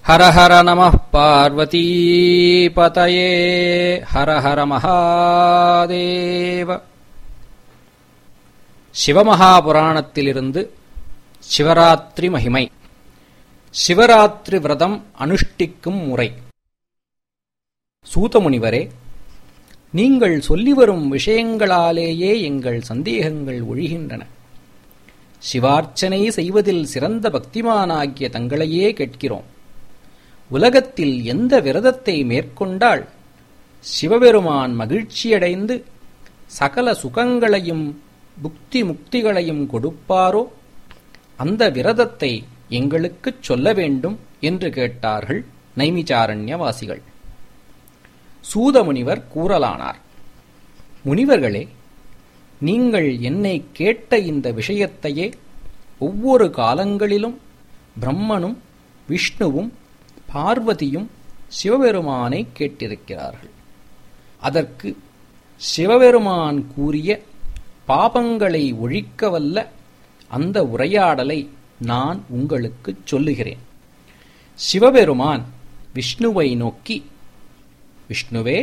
ஹர ஹர நமः பார்வதீபதயே ஹர ஹர மகாதேவ. சிவமகாபுராணத்திலிருந்து சிவராத்திரி மகிமை. சிவராத்திரி விரதம் அனுஷ்டிக்கும் முறை. சூதமுனிவரே, நீங்கள் சொல்லிவரும் விஷயங்களாலேயே எங்கள் சந்தேகங்கள் ஒழிகின்றன. சிவார்ச்சனை செய்வதில் சிறந்த பக்திமானாகிய தங்களையே கேட்கிறோம். உலகத்தில் எந்த விரதத்தை மேற்கொண்டால் சிவபெருமான் மகிழ்ச்சியடைந்து சகல சுகங்களையும் புக்தி முக்திகளையும் கொடுப்பாரோ அந்த விரதத்தை எங்களுக்குச் சொல்ல வேண்டும் என்று கேட்டார்கள் நைமிசாரண்யவாசிகள். சூதமுனிவர் கூறலானார், முனிவர்களே, நீங்கள் என்னை கேட்ட இந்த விஷயத்தையே ஒவ்வொரு காலங்களிலும் பிரம்மனும் விஷ்ணுவும் பார்வதியும் சிவபெருமானை கேட்டிருக்கிறார்கள். அதற்கு சிவபெருமான் கூறிய பாபங்களை ஒழிக்கவல்ல அந்த உரையாடலை நான் உங்களுக்குச் சொல்லுகிறேன். சிவபெருமான் விஷ்ணுவை நோக்கி, விஷ்ணுவே,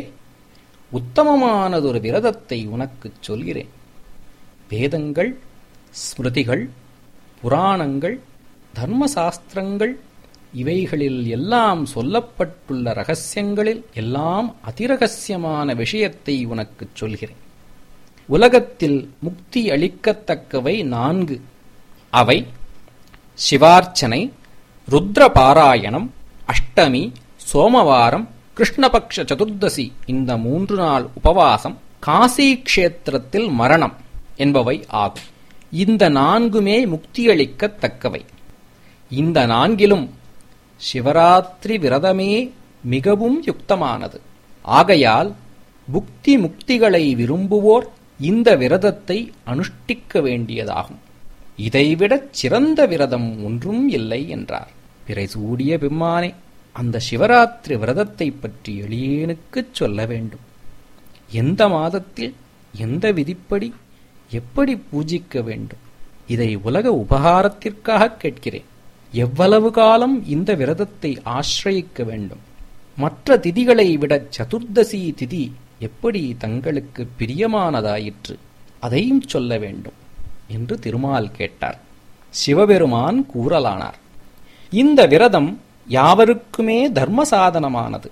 உத்தமமானதொரு விரதத்தை உனக்குச் சொல்கிறேன். வேதங்கள், ஸ்மிருதிகள், புராணங்கள், தர்மசாஸ்திரங்கள் இவைகளில் எல்லாம் சொல்லப்பட்டுள்ள ரகசியங்களில் எல்லாம் அதிரகசியமான விஷயத்தை உனக்குச் சொல்கிறேன். உலகத்தில் முக்தி அளிக்கத்தக்கவை 4. அவை சிவார்ச்சனை, ருத்ர பாராயணம், அஷ்டமி, சோமவாரம், கிருஷ்ணபக்ஷ சதுர்தசி, இந்த 3 நாள் உபவாசம், காசி க்ஷேத்திரத்தில் மரணம் என்பவை ஆகும். இந்த 4மே முக்தியளிக்கத்தக்கவை. இந்த 4லும் சிவராத்திரி விரதமே மிகவும் யுக்தமானது. ஆகையால் புக்தி முக்திகளை விரும்புவோர் இந்த விரதத்தை அனுஷ்டிக்க வேண்டியதாகும். இதைவிடச் சிறந்த விரதம் ஒன்றும் இல்லை என்றார். பிறை சூடிய பெம்மானே, அந்த சிவராத்திரி விரதத்தை பற்றி எளியேனுக்குச் சொல்ல வேண்டும். எந்த மாதத்தில் எந்த விதிப்படி எப்படி பூஜிக்க வேண்டும்? இதை உலக உபகாரத்திற்காக கேட்கிறேன். எவ்வளவு காலம் இந்த விரதத்தை ஆசிரயிக்க வேண்டும்? மற்ற திதிகளை விட சதுர்தசி திதி எப்படி தங்களுக்கு பிரியமானதாயிற்று? அதையும் சொல்ல வேண்டும் என்று திருமால் கேட்டார். சிவபெருமான் கூறலானார், இந்த விரதம் யாவருக்குமே தர்மசாதனமானது.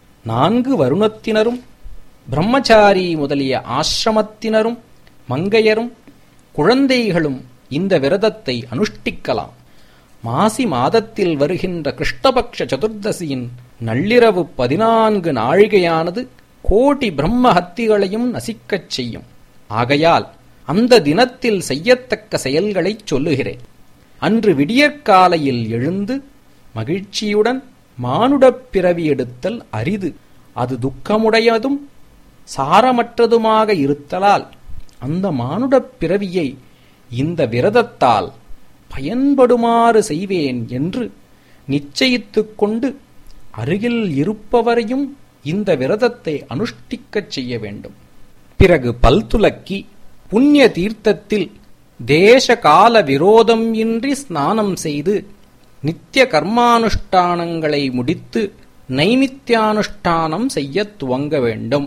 4 வருணத்தினரும் பிரம்மச்சாரி முதலிய ஆசிரமத்தினரும் மங்கையரும் குழந்தைகளும் இந்த விரதத்தை அனுஷ்டிக்கலாம். மாசி மாதத்தில் வருகின்ற கிருஷ்ணபக்ஷ சதுர்தசியின் நள்ளிரவு 14 நாழிகையானது கோடி பிரம்மஹத்திகளையும் நசிக்கச் செய்யும். ஆகையால் அந்த தினத்தில் செய்யத்தக்க செயல்களைச் சொல்லுகிறேன். அன்று விடியற்காலையில் எழுந்து மகிழ்ச்சியுடன் மானுடப் பிறவி எடுத்தல் அரிது. அது துக்கமுடையதும் சாரமற்றதுமாக இருத்தலால் அந்த மானுடப் பிறவியை இந்த விரதத்தால் பயன்படுமாறு செய்வேன் என்று நிச்சயித்துக் கொண்டு அருகில் இருப்பவரையும் இந்த விரதத்தை அனுஷ்டிக்கச் செய்ய வேண்டும். பிறகு பல் துலக்கி புண்ணிய தீர்த்தத்தில் தேச கால விரோதம் இன்றி ஸ்நானம் செய்து நித்திய கர்மானுஷ்டானங்களை முடித்து நைமித்தியானுஷ்டானம் செய்யத் துவங்க வேண்டும்.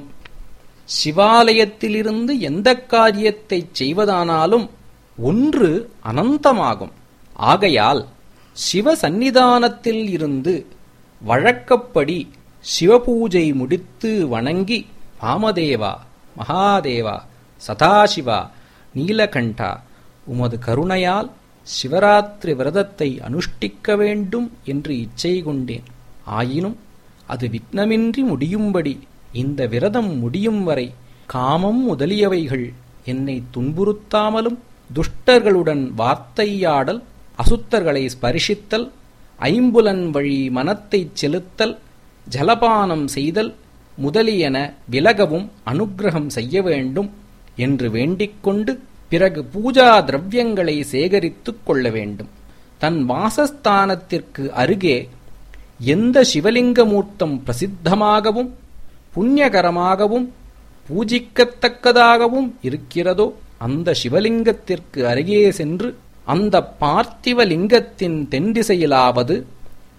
சிவாலயத்திலிருந்து எந்த காரியத்தை செய்வதானாலும் ஒன்று அனந்தமாகும். ஆகையால் சிவ சந்நிதானத்தில் இருந்து வழக்கப்படி சிவபூஜை முடித்து வணங்கி, வாமதேவா, மகாதேவா, சதாசிவா, நீலகண்டா, உமது கருணையால் சிவராத்திரி விரதத்தை அனுஷ்டிக்க வேண்டும் என்று இச்சை கொண்டேன். ஆயினும் அது விக்னமின்றி முடியும்படி இந்த விரதம் முடியும் வரை காமம் முதலியவைகள் என்னை துன்புறுத்தாமலும் துஷ்டர்களுடன் வார்த்தையாடல், அசுத்தர்களை ஸ்பரிசித்தல், ஐம்புலன் வழி மனத்தைச் செலுத்தல், ஜலபானம் செய்தல் முதலியன விலகவும் அனுக்கிரகம் செய்ய வேண்டும் என்று வேண்டிக்கொண்டு பிறகு பூஜா திரவியங்களை சேகரித்துக் கொள்ள வேண்டும். தன் வாசஸ்தானத்திற்கு அருகே எந்த சிவலிங்கமூர்த்தம் பிரசித்தமாகவும் புண்ணியகரமாகவும் பூஜிக்கத்தக்கதாகவும் இருக்கிறதோ அந்த சிவலிங்கத்திற்கு அருகே சென்று அந்த பார்த்திவ லிங்கத்தின் தென்திசையிலாவது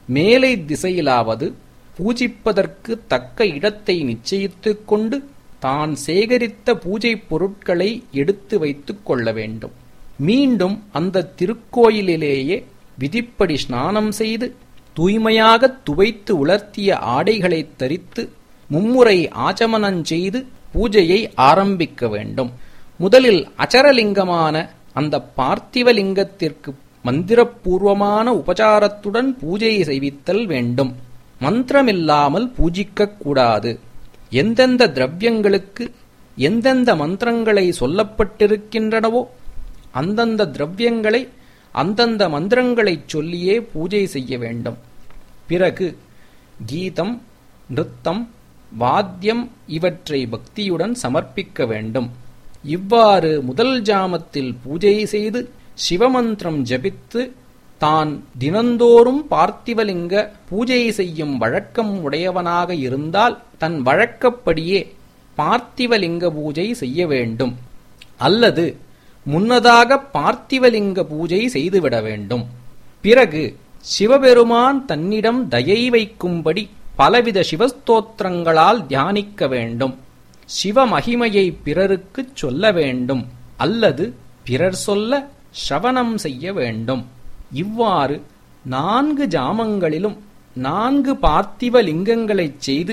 மேலை திசையிலாவது பூஜிப்பதற்கு தக்க இடத்தை நிச்சயித்துக் கொண்டு தான் சேகரித்த பூஜைப் பொருட்களை எடுத்து வைத்துக் கொள்ள வேண்டும். மீண்டும் அந்த திருக்கோயிலிலேயே விதிப்படி ஸ்நானம் செய்து தூய்மையாக துவைத்து உலர்த்திய ஆடைகளை தரித்து மும்முறை ஆச்சமனம் செய்து பூஜையை ஆரம்பிக்க வேண்டும். முதலில் அச்சரலிங்கமான அந்த பார்த்திவலிங்கத்திற்கு மந்திரபூர்வமான உபசாரத்துடன் பூஜை செய்வித்தல் வேண்டும். மந்திரமில்லாமல் பூஜிக்கக் கூடாது. எந்தெந்த திரவியங்களுக்கு எந்தெந்த மந்திரங்களை சொல்லப்பட்டிருக்கின்றனவோ அந்தந்த திரவியங்களை அந்தந்த மந்திரங்களைச் சொல்லியே பூஜை செய்ய வேண்டும். பிறகு கீதம், நிருத்தம், வாத்தியம் இவற்றை பக்தியுடன் சமர்ப்பிக்க வேண்டும். இவ்வாறு முதல் ஜாமத்தில் பூஜை செய்து சிவமந்திரம் ஜபித்து தான் தினந்தோறும் பார்த்திவலிங்க பூஜை செய்யும் வழக்கம் உடையவனாக இருந்தால் தன் வழக்கப்படியே பார்த்திவலிங்க பூஜை செய்ய வேண்டும். அல்லது முன்னதாக பார்த்திவலிங்க பூஜை செய்துவிட வேண்டும். பிறகு சிவபெருமான் தன்னிடம் தயை வைக்கும்படி பலவித சிவஸ்தோத்திரங்களால் தியானிக்க வேண்டும். சிவ மகிமையை பிறருக்குச் சொல்ல வேண்டும். அல்லது பிறர் சொல்ல ஸ்ரவணம் செய்ய வேண்டும். இவ்வாறு 4 ஜாமங்களிலும் 4 பார்த்திவ லிங்கங்களைச் செய்து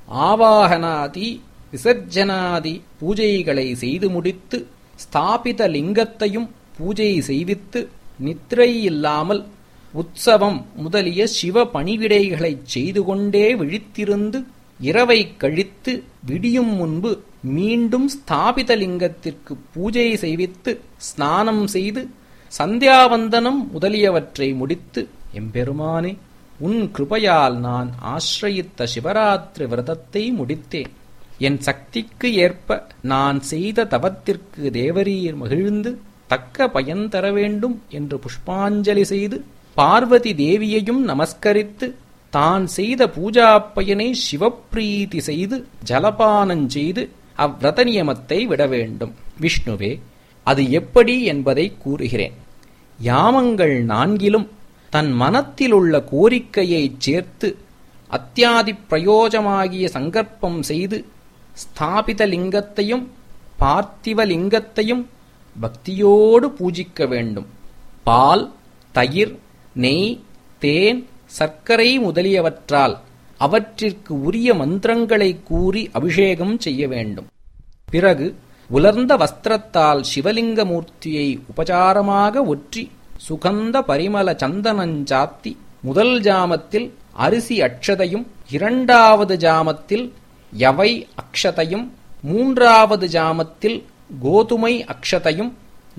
ஆவாகனாதி விசர்ஜனாதி பூஜைகளை செய்து முடித்து ஸ்தாபித லிங்கத்தையும் பூஜை செய்வித்து நித்திரை இல்லாமல் உற்சவம் முதலிய சிவ பணிவிடைகளைச் செய்து கொண்டே விழித்திருந்து இரவை கழித்து விடியும் முன்பு மீண்டும் ஸ்தாபித லிங்கத்திற்கு பூஜை செய்வித்து ஸ்நானம் செய்து சந்தியாவந்தனம் முதலியவற்றை முடித்து, எம்பெருமானே, உன் கிருபையால் நான் ஆசிரயித்த சிவராத்திரி விரதத்தை முடித்தேன். என் சக்திக்கு ஏற்ப நான் செய்த தவத்திற்கு தேவரீர் மகிழ்ந்து தக்க பயன் தர வேண்டும் என்று புஷ்பாஞ்சலி செய்து பார்வதி தேவியையும் நமஸ்கரித்து தான் செய்த பூஜா பயனை சிவப்பிரீதி செய்து ஜலபானம் செய்து அவ்விரத நியமத்தை விட வேண்டும். விஷ்ணுவே, அது எப்படி என்பதை கூறுகிறேன். யாமங்கள் 4லும் தன் மனத்திலுள்ள கோரிக்கையைச் சேர்த்து அத்தியாதி பிரயோஜமாகிய சங்கற்பம் செய்து ஸ்தாபித லிங்கத்தையும் பார்த்திவ லிங்கத்தையும் பக்தியோடு பூஜிக்க வேண்டும். பால், தயிர், நெய், தேன், சர்க்கரை முதலியவற்றால் அவற்றிற்கு உரிய மந்திரங்களை கூறி அபிஷேகம் செய்ய வேண்டும். பிறகு உலர்ந்த வஸ்திரத்தால் சிவலிங்க மூர்த்தியை உபசாரமாக ஒற்றி சுகந்த பரிமள சந்தனஞ்சாத்தி முதல் ஜாமத்தில் அரிசி அக்ஷதையும், 2வது ஜாமத்தில் யவை அக்ஷதையும், 3வது ஜாமத்தில் கோதுமை அக்ஷதையும்,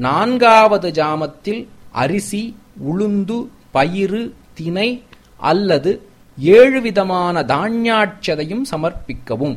4வது ஜாமத்தில் அரிசி, உளுந்து, பயிறு, தினை அல்லது 7 விதமான தானியாட்சதையும் சமர்ப்பிக்கவும்.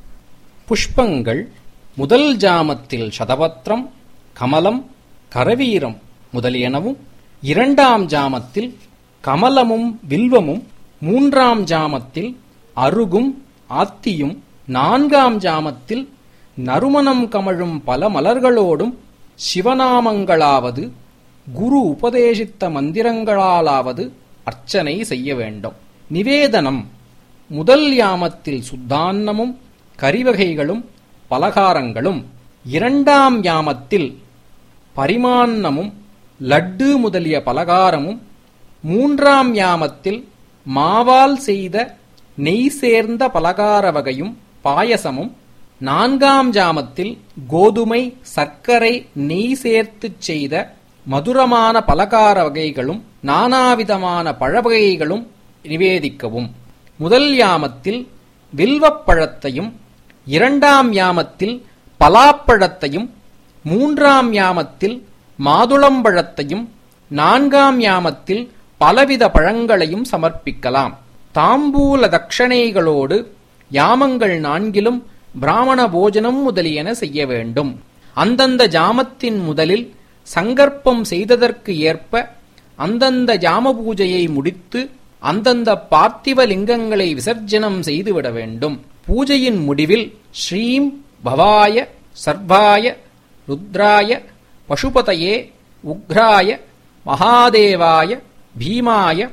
புஷ்பங்கள் முதல் ஜாமத்தில் சதபத்திரம், கமலம், கரவீரம் முதலியனவும், 2ஆம் ஜாமத்தில் கமலமும் வில்வமும், 3ஆம் ஜாமத்தில் அருகும் ஆத்தியும், 4ஆம் ஜாமத்தில் நறுமணம் கமழும் பல மலர்களோடும் சிவநாமங்களாவது குரு உபதேசித்த மந்திரங்களாலாவது அர்ச்சனை செய்ய வேண்டும். நிவேதனம் முதல் யாமத்தில் சுத்தான்னமும் கறிவகைகளும் பலகாரங்களும், 2ஆம் யாமத்தில் பரிமான்னமும் லட்டு முதலிய பலகாரமும், 3ஆம் யாமத்தில் மாவால் செய்த நெய் சேர்ந்த பலகார வகையும் பாயசமும், 4ஆம் ஜாமத்தில் கோதுமை, சர்க்கரை, நெய் சேர்த்துச் செய்த மதுரமான பலகார வகைகளும் நானாவிதமான பழவகைகளும் நிவேதிக்கவும். முதல் யாமத்தில் வில்வப்பழத்தையும், 2ஆம் யாமத்தில் பலாப்பழத்தையும், 3ஆம் யாமத்தில் மாதுளம்பழத்தையும், 4ஆம் யாமத்தில் பலவித பழங்களையும் சமர்ப்பிக்கலாம். தாம்பூல தட்சணைகளோடு யாமங்கள் 4லும் பிராமண போஜனம் முதலியன செய்ய வேண்டும். அந்தந்த ஜாமத்தின் முதலில் சங்கற்பம் செய்ததற்கு ஏற்ப அந்தந்த ஜாம பூஜையை முடித்து அந்தந்த பார்த்திவ லிங்கங்களை விசர்ஜனம் செய்துவிட வேண்டும். பூஜையின் முடிவில் ஸ்ரீம் பவாய சர்வாய ருத்ராய பசுபதயே உக்ராய மகாதேவாய பீமாய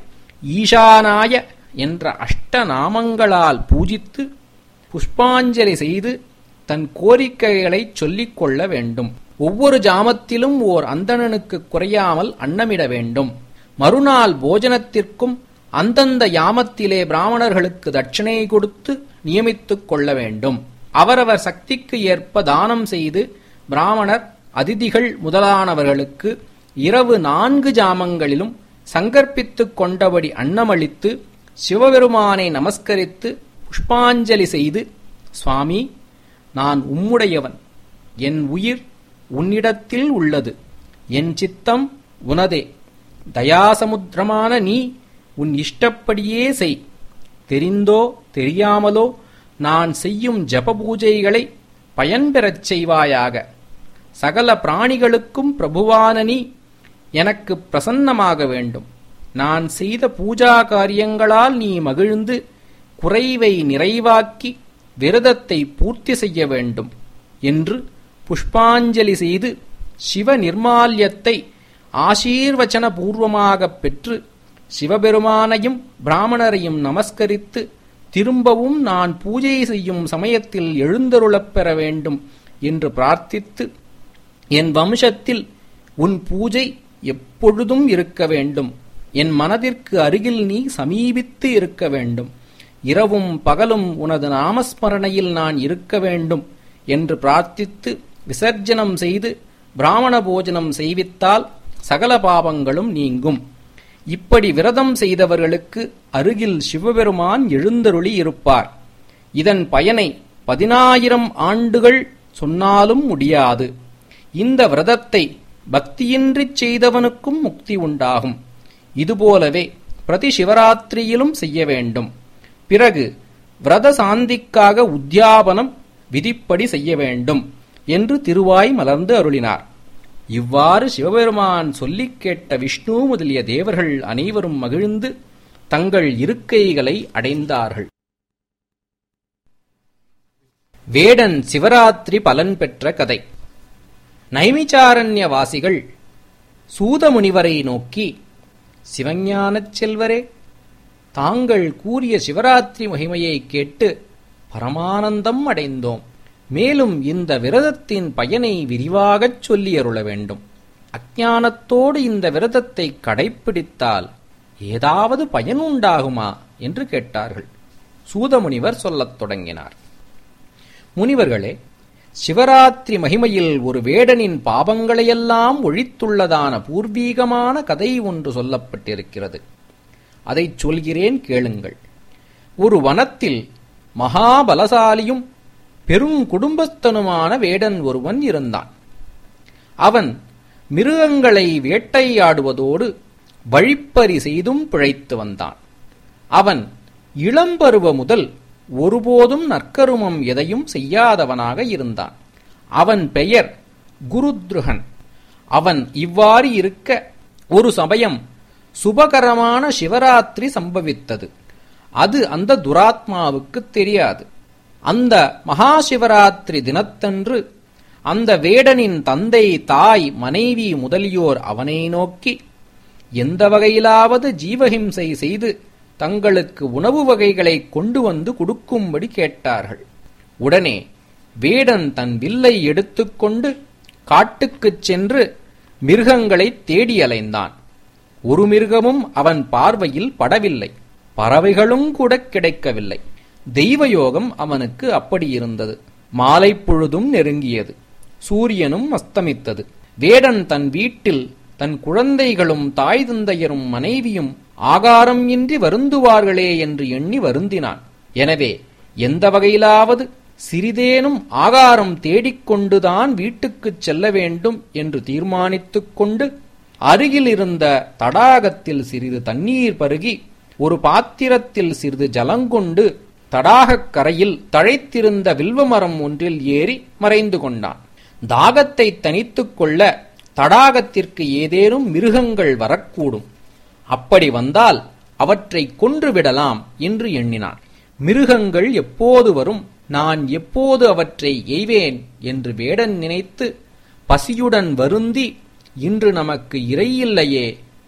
ஈசானாய என்ற அஷ்டநாமங்களால் பூஜித்து புஷ்பாஞ்சலி செய்து தன் கோரிக்கைகளைச் சொல்லிக் கொள்ள வேண்டும். ஒவ்வொரு ஜாமத்திலும் ஓர் அந்தணனுக்கு குறையாமல் அன்னமிட வேண்டும். மறுநாள் போஜனத்திற்கும் அந்தந்த யாமத்திலே பிராமணர்களுக்கு தட்சிணை கொடுத்து நியமித்துக் கொள்ள வேண்டும். அவரவர் சக்திக்கு ஏற்ப தானம் செய்து பிராமணர், அதிதிகள் முதலானவர்களுக்கு இரவு 4 ஜாமங்களிலும் சங்கற்பித்துக் கொண்டபடி அன்னமளித்து சிவபெருமானை நமஸ்கரித்து புஷ்பாஞ்சலி செய்து, சுவாமி, நான் உம்முடையவன், என் உயிர் உன்னிடத்தில் உள்ளது, என் சித்தம் உனதே, தயாசமுத்திரமான நீ உன் இஷ்டப்படியே செய், தெரிந்தோ தெரியாமலோ நான் செய்யும் ஜப பூஜைகளை பயன்பெறச் செய்வாயாக, சகல பிராணிகளுக்கும் பிரபுவான நீ எனக்கு பிரசன்னமாக வேண்டும், நான் செய்த பூஜா காரியங்களால் நீ மகிழ்ந்து குறைவை நிறைவாக்கி விரதத்தை பூர்த்தி செய்ய வேண்டும் என்று புஷ்பாஞ்சலி செய்து சிவ நிர்மால்யத்தை ஆசீர்வச்சன பூர்வமாகப் பெற்று சிவபெருமானையும் பிராமணரையும் நமஸ்கரித்து திரும்பவும் நான் பூஜை செய்யும் சமயத்தில் எழுந்தருளப் பெற வேண்டும் என்று பிரார்த்தித்து, என் வம்சத்தில் உன் பூஜை எப்பொழுதும் இருக்க வேண்டும், என் மனதிற்கு அருகில் நீ சமீபித்து இருக்க வேண்டும், இரவும் பகலும் உனது நாமஸ்மரணையில் நான் இருக்க வேண்டும் என்று பிரார்த்தித்து விசர்ஜனம் செய்து பிராமண போஜனம் செய்வித்தால் சகல பாவங்களும் நீங்கும். இப்படி விரதம் செய்தவர்களுக்கு அருகில் சிவபெருமான் எழுந்தருளி இருப்பார். இதன் பயனை 10,000 ஆண்டுகள் சொன்னாலும் முடியாது. இந்த விரதத்தை பக்தியின்றிச் செய்தவனுக்கும் முக்தி உண்டாகும். இதுபோலவே பிரதி சிவராத்திரியிலும் செய்ய வேண்டும். பிறகு விரத சாந்திக்காக உத்தியாபனம் விதிப்படி செய்ய வேண்டும் என்று திருவாய் மலர்ந்து அருளினார். இவ்வாறு சிவபெருமான் சொல்லிக் கேட்ட விஷ்ணு முதலிய தேவர்கள் அனைவரும் மகிழ்ந்து தங்கள் இருக்கைகளை அடைந்தார்கள். வேடன் சிவராத்திரி பலன் பெற்ற கதை. நைமிச்சாரண்ய வாசிகள் சூதமுனிவரை நோக்கி, சிவஞானச் செல்வரே, தாங்கள் கூறிய சிவராத்திரி மகிமையை கேட்டு பரமானந்தம் அடைந்தோம். மேலும் இந்த விரதத்தின் பயனை விரிவாகச் சொல்லி அருள வேண்டும். அஞ்ஞானத்தோடு இந்த விரதத்தை கடைப்பிடித்தால் ஏதாவது பயன் உண்டாகுமா என்று கேட்டார்கள். சூதமுனிவர் சொல்லத் தொடங்கினார். முனிவர்களே, சிவராத்திரி மகிமையில் ஒரு வேடனின் பாபங்களையெல்லாம் ஒழித்துள்ளதான பூர்வீகமான கதை ஒன்று சொல்லப்பட்டிருக்கிறது. அதைச் சொல்கிறேன், கேளுங்கள். ஒரு வனத்தில் மகாபலசாலியும் பெருங்குடும்பஸ்தனுமான வேடன் ஒருவன் இருந்தான். அவன் மிருகங்களை வேட்டையாடுவதோடு வழிப்பறி செய்தும் பிழைத்து வந்தான். அவன் இளம்பருவ முதல் ஒருபோதும் நற்கருமம் எதையும் செய்யாதவனாக இருந்தான். அவன் பெயர் குருத்ருகன். அவன் இவ்வாறு இருக்க ஒரு சமயம் சுபகரமான சிவராத்திரி சம்பவித்தது. அது அந்த துராத்மாவுக்குத் தெரியாது. அந்த மகாசிவராத்திரி தினத்தன்று அந்த வேடனின் தந்தை, தாய், மனைவி முதலியோர் அவனை நோக்கி எந்த வகையிலாவது ஜீவஹிம்சை செய்து தங்களுக்கு உணவு வகைகளை கொண்டு வந்து கொடுக்கும்படி கேட்டார்கள். உடனே வேடன் தன் வில்லை எடுத்துக்கொண்டு காட்டுக்குச் சென்று மிருகங்களைத் தேடி அலைந்தான். ஒரு மிருகமும் அவன் பார்வையில் படவில்லை. பறவைகளும் கூட கிடைக்கவில்லை. தெய்வயோகம் அவனுக்கு அப்படி இருந்தது. மாலை பொழுதும் நெருங்கியது. சூரியனும் அஸ்தமித்தது. வேடன் தன் வீட்டில் தன் குழந்தைகளும் தாய் தந்தையரும் மனைவியும் ஆகாரம் இன்றி வருந்துவார்களே என்று எண்ணி வருந்தினான். எனவே எந்த வகையிலாவது சிறிதேனும் ஆகாரம் தேடிக்கொண்டுதான் வீட்டுக்குச் செல்ல வேண்டும் என்று தீர்மானித்துக் கொண்டு அருகில் இருந்த தடாகத்தில் சிறிது தண்ணீர் பருகி ஒரு பாத்திரத்தில் சிறிது ஜலங்கொண்டு தடாகக் கரையில் தழைத்திருந்த வில்வமரம் ஒன்றில் ஏறி மறைந்து கொண்டான். தாகத்தை தணித்துக் கொள்ள தடாகத்திற்கு ஏதேனும் மிருகங்கள் வரக்கூடும். அப்படி வந்தால் அவற்றை கொன்றுவிடலாம் என்று எண்ணினான். மிருகங்கள் எப்போது வரும், நான் எப்போது அவற்றை எய்வேன் என்று வேடன் நினைத்து பசியுடன் வருந்தி, இன்று நமக்கு இரையில்லையே,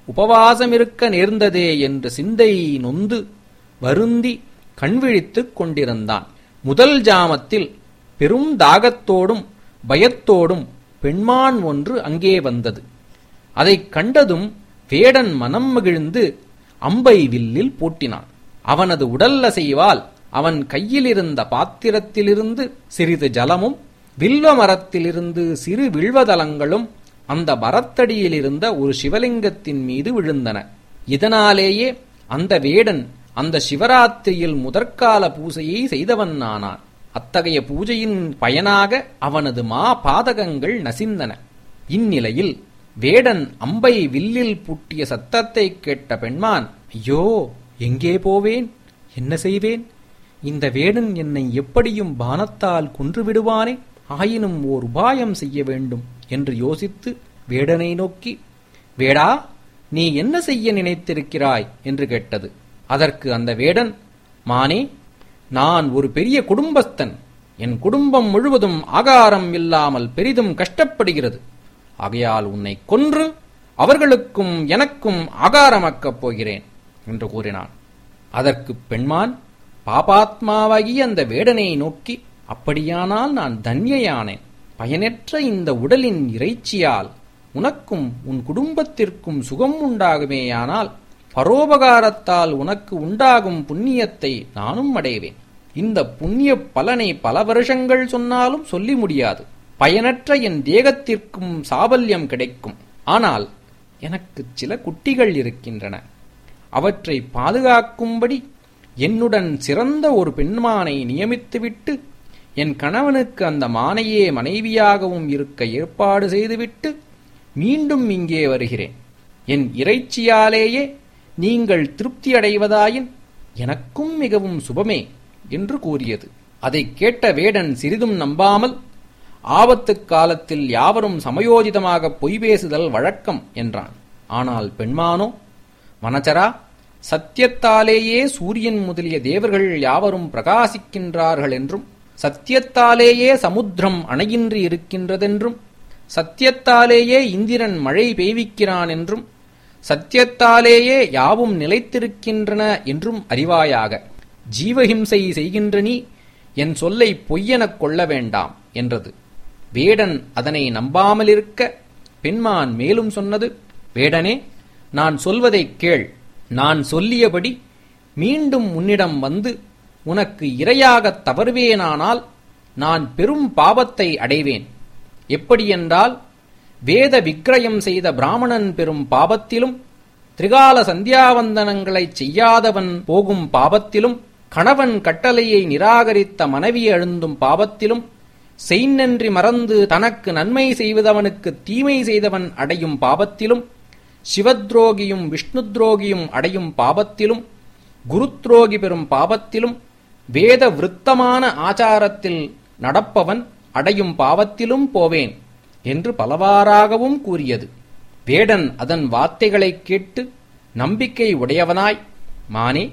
உபவாசமிருக்க நேர்ந்ததே என்று சிந்தை நொந்து வருந்தி கண்விழித்துக் கொண்டிருந்தான். முதல் ஜாமத்தில் பெரும் தாகத்தோடும் பயத்தோடும் பெண்மான் ஒன்று அங்கே வந்தது. அதைக் கண்டதும் வேடன் மனம் மகிழ்ந்து அம்பை வில்லில் பூட்டினான். அவனது உடல் அசைவால் அவன் கையிலிருந்த பாத்திரத்திலிருந்து சிறிது ஜலமும் வில்வ மரத்திலிருந்து சிறு வில்வதலங்களும் அந்த மரத்தடியிலிருந்த ஒரு சிவலிங்கத்தின் மீது விழுந்தன. இதனாலேயே அந்த வேடன் அந்த சிவராத்திரியில் முதற்கால பூஜையை செய்தவன் ஆனான். அத்தகைய பூஜையின் பயனாக அவனது பாதகங்கள் நசிந்தன. இந்நிலையில் வேடன் அம்பை வில்லில் பூட்டிய சத்தத்தை கேட்ட பெண்மான், ஐயோ, எங்கே போவேன், என்ன செய்வேன்? இந்த வேடன் என்னை எப்படியும் பானத்தால் கொன்றுவிடுவானே, ஆயினும் ஓர் உபாயம் செய்ய வேண்டும் என்று யோசித்து வேடனை நோக்கி, வேடா, நீ என்ன செய்ய நினைத்திருக்கிறாய் என்று கேட்டது. அதற்கு அந்த வேடன், மானே, நான் ஒரு பெரிய குடும்பஸ்தன். என் குடும்பம் முழுவதும் ஆகாரம் இல்லாமல் பெரிதும் கஷ்டப்படுகிறது. ஆகையால் உன்னை கொன்று அவர்களுக்கும் எனக்கும் ஆகாரமாக்கப் போகிறேன் என்று கூறினான். அதற்கு பெண்மான் பாபாத்மாவாகிய அந்த வேடனை நோக்கி, அப்படியானால் நான் தன்யையானேன். பயனற்ற இந்த உடலின் இறைச்சியால் உனக்கும் உன் குடும்பத்திற்கும் சுகம் உண்டாகுமேயானால் பரோபகாரத்தால் உனக்கு உண்டாகும் புண்ணியத்தை நானும் அடைவேன். இந்த புண்ணிய பலனை பல வருஷங்கள் சொன்னாலும் சொல்லி முடியாது. பயனற்ற என் தேகத்திற்கும் சாபல்யம் கிடைக்கும். ஆனால் எனக்கு சில குட்டிகள் இருக்கின்றன. அவற்றை பாதுகாக்கும்படி என்னுடன் சிறந்த ஒரு பெண்மானை நியமித்துவிட்டு என் கணவனுக்கு அந்த மானையே மனைவியாகவும் இருக்க ஏற்பாடு செய்துவிட்டு மீண்டும் இங்கே வருகிறேன். என் இறைச்சியாலேயே நீங்கள் திருப்தி அடைவதாயின் எனக்கும் மிகவும் சுபமே என்று கூறியது. அதைக் கேட்ட வேடன் சிறிதும் நம்பாமல், ஆபத்து காலத்தில் யாவரும் சமயோஜிதமாக பொய் பேசுதல் வழக்கம் என்றான். ஆனால் பெண்மானோ, வனச்சரா, சத்தியத்தாலேயே சூரியன் முதலிய தேவர்கள் யாவரும் பிரகாசிக்கின்றார்கள் என்றும், சத்தியத்தாலேயே சமுத்திரம் அணையின்றி இருக்கின்றதென்றும், சத்தியத்தாலேயே இந்திரன் மழை பெய்விக்கிறான் என்றும், சத்தியத்தாலேயே யாவும் நிலைத்திருக்கின்றன என்றும் அறிவாயாக. ஜீவஹிம்சை செய்கின்ற நீ என் சொல்லை பொய்யெனக் கொள்ள வேண்டாம் என்றது. வேடன் அதனை நம்பாமலிருக்க பெண்மான் மேலும் சொன்னது, வேடனே, நான் சொல்வதைக் கேள். நான் சொல்லியபடி மீண்டும் உன்னிடம் வந்து உனக்கு இரையாகத் தவறுவேனானால் நான் பெரும் பாவத்தை அடைவேன். எப்படியென்றால், வேத விக்கிரயம் செய்த பிராமணன் பெறும் பாபத்திலும், திரிகால சந்தியாவந்தனங்களைச் செய்யாதவன் போகும் பாபத்திலும், கணவன் கட்டளையை நிராகரித்த மனைவி அழுந்தும் பாபத்திலும், செய்நன்றி மறந்து தனக்கு நன்மை செய்வதவனுக்கு தீமை செய்தவன் அடையும் பாபத்திலும், சிவத்ரோகியும் விஷ்ணுத்ரோகியும் அடையும் பாபத்திலும், குருத்ரோகி பெறும் பாபத்திலும், வேத விருத்தமான ஆச்சாரத்தில் நடப்பவன் அடையும் பாவத்திலும் போவேன் என்று பலவாறாகவும் கூறியது. வேடன் அதன் வார்த்தைகளைக் கேட்டு நம்பிக்கை உடையவனாய், மானே,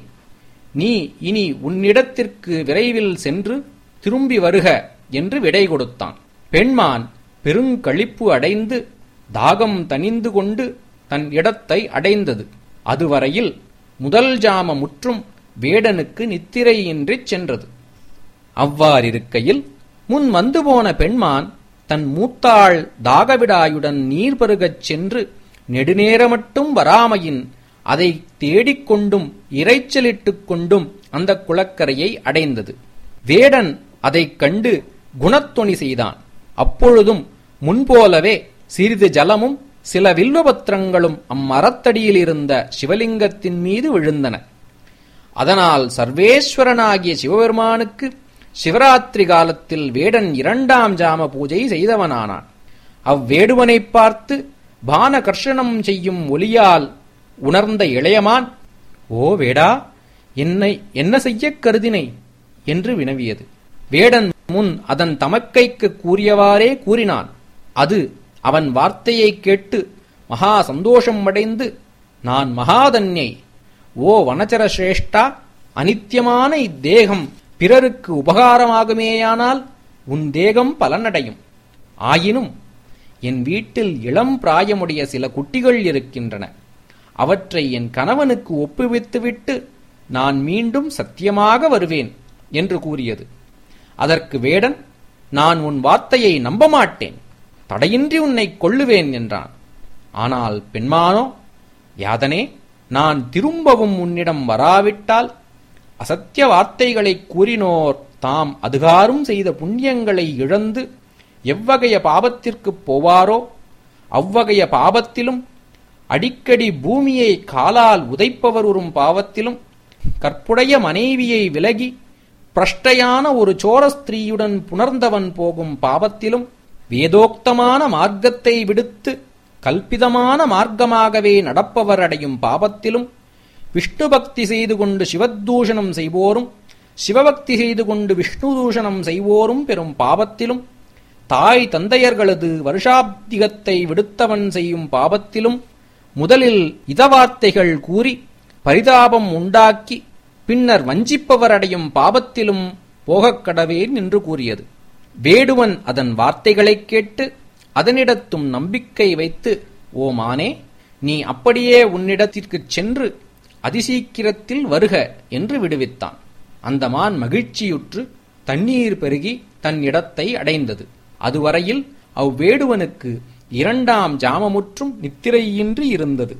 நீ இனி உன்னிடத்திற்கு விரைவில் சென்று திரும்பி வருக என்று விடை கொடுத்தான். பெண்மான் பெருங்களிப்பு அடைந்து தாகம் தணிந்து கொண்டு தன் இடத்தை அடைந்தது. அதுவரையில் முதல் ஜாம முற்றும் வேடனுக்கு நித்திரையின்றிச் சென்றது. அவ்வாறிருக்கையில் முன் வந்து போன பெண்மான் தன் மூத்தாள் தாகவிடாயுடன் நீர் பருகச் சென்று நெடுநேரமட்டும் வராமையின் அதை தேடிக்கொண்டும் இரைச்சலிட்டுக் கொண்டும் அந்த குளக்கரையை அடைந்தது. வேடன் அதைக் கண்டு குணத்தொணி செய்தான். அப்பொழுதும் முன்போலவே சிறிது ஜலமும் சில வில்வபத்திரங்களும் அம்மரத்தடியிலிருந்த சிவலிங்கத்தின் மீது விழுந்தன. அதனால் சர்வேஸ்வரனாகிய சிவபெருமானுக்கு சிவராத்திரி காலத்தில் வேடன் 2ஆம் ஜாம பூஜை செய்தவனானான். அவ்வேடுவனைப் பார்த்து பானகர்ஷணம் செய்யும் ஒலியால் உணர்ந்த இளையமான், ஓ வேடா, என்னை என்ன செய்யக் கருதினை என்று வினவியது. வேடன் முன் அதன் தமக்கைக்கு கூறியவாறே கூறினான். அது அவன் வார்த்தையைக் கேட்டு மகா சந்தோஷம் அடைந்து, நான் மகாதன்யை, ஓ வனச்சர சிரேஷ்டா, அனித்தியமான இத்தேகம் பிறருக்கு உபகாரமாகுமேயானால் உன் தேகம் பலனடையும். ஆயினும் என் வீட்டில் இளம் பிராயமுடைய சில குட்டிகள் இருக்கின்றன. அவற்றை என் கணவனுக்கு ஒப்புவித்துவிட்டு நான் மீண்டும் சத்தியமாக வருவேன் என்று கூறியது. அதற்கு வேடன், நான் உன் வார்த்தையை நம்ப மாட்டேன், தடையின்றி உன்னை கொல்லுவேன் என்றான். ஆனால் பெண்மானோ, யாதனே, நான் திரும்பவும் உன்னிடம் வராவிட்டால் அசத்திய வார்த்தைகளை கூறினோர் தாம் அதுகாரும் செய்த புண்ணியங்களை இழந்து எவ்வகைய பாபத்திற்குப் போவாரோ அவ்வகைய பாவத்திலும், அடிக்கடி பூமியை காலால் உதைப்பவர் உறும் பாவத்திலும், கற்புடைய மனைவியை விலகி பிரஷ்டையான ஒரு சோரஸ்திரீயுடன் புணர்ந்தவன் போகும் பாவத்திலும், வேதோக்தமான மார்க்கத்தை விடுத்து கல்பிதமான மார்க்கமாகவே நடப்பவர் அடையும் பாவத்திலும், விஷ்ணு பக்தி செய்து கொண்டு சிவதூஷணம் செய்வோரும் சிவபக்தி செய்து கொண்டு விஷ்ணு தூஷணம் செய்வோரும் பெறும் பாவத்திலும், தாய் தந்தையர்களது வருஷாப்திகத்தை விடுத்தவன் செய்யும் பாவத்திலும், முதலில் இதவார்த்தைகள் கூறி பரிதாபம் உண்டாக்கி பின்னர் வஞ்சிப்பவர் அடையும் பாவத்திலும் போகக் கடவேன் என்று கூறியது. வேடுவன் அதன் வார்த்தைகளைக் கேட்டு அதனிடத்தும் நம்பிக்கை வைத்து, ஓ மானே, நீ அப்படியே உன்னிடத்திற்குச் சென்று அதிசீக்கிரத்தில் வருக என்று விடுவித்தான். அந்த மான் மகிழ்ச்சியுற்று தண்ணீர் பெருகி தன் இடத்தை அடைந்தது. அதுவரையில் அவ்வேடுவனுக்கு 2ஆம் ஜாமமுற்றும் நித்திரையின்றி இருந்தது.